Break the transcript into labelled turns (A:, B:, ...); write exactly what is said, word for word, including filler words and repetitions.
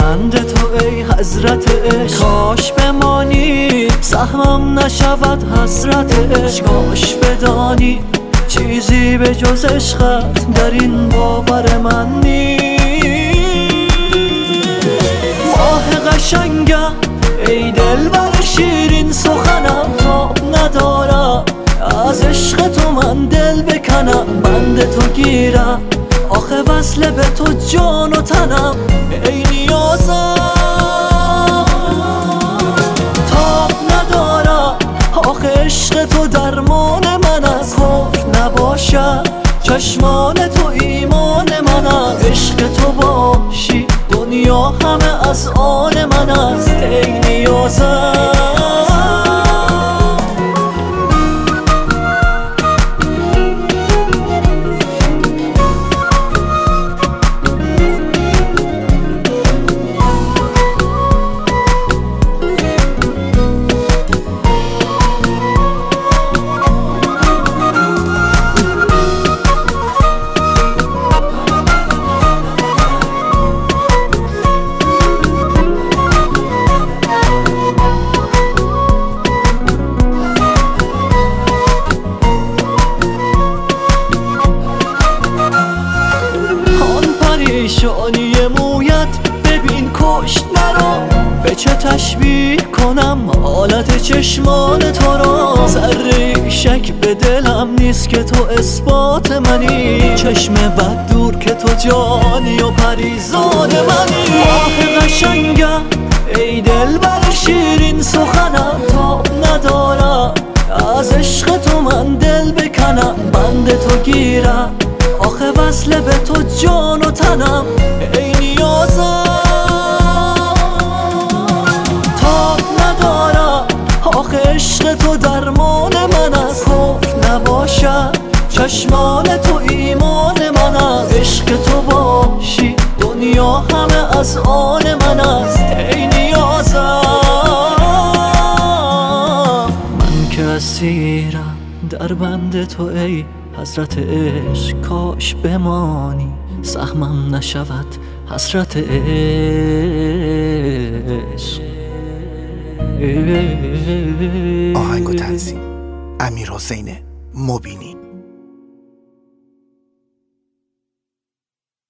A: بند تو ای حضرت عشق، کاش بمانی سهمم نشود حسرت عشق. کاش بدانی چیزی به جز عشقت در این باور من نیست. ماه قشنگم ای دلبر شیرین سخنم، تاب ندارم از عشق تو من دل بکنم. بند تو گیرم آخه وصله به تو جان و تنم، ای نیازم تاب ندارم آخه عشق تو درمان من است. کفر نباشد چشمان تو ایمان من است. عشق تو باشی دنیا همه از آن من است، ای نیازم. پریشانی مویت ببین کشت مرا، به چه تشبیه کنم حالت چشمان تو را. ذره شک به دلم نیست که تو اثبات منی، چشم بد دور که تو جانی و پریزاد منی. ماه قشنگم ای دلبر شیرین سخنم، تاب ندارم از عشق تو من دل بکنم. بند تو گیرم آخه وصله به تو جان و تنم، ای نیازم تاب ندارم آخه عشق تو درمان من است. کفر نباشد چشمان تو ایمان من است. عشق تو باشی دنیا همه از آن من است، ای نیازم. من که اسیرم در بند تو ای حضرت عشق، کاش بمانی سهمم نشود حسرت عشق.
B: آهنگ و تنظیم امیرحسین مبینی.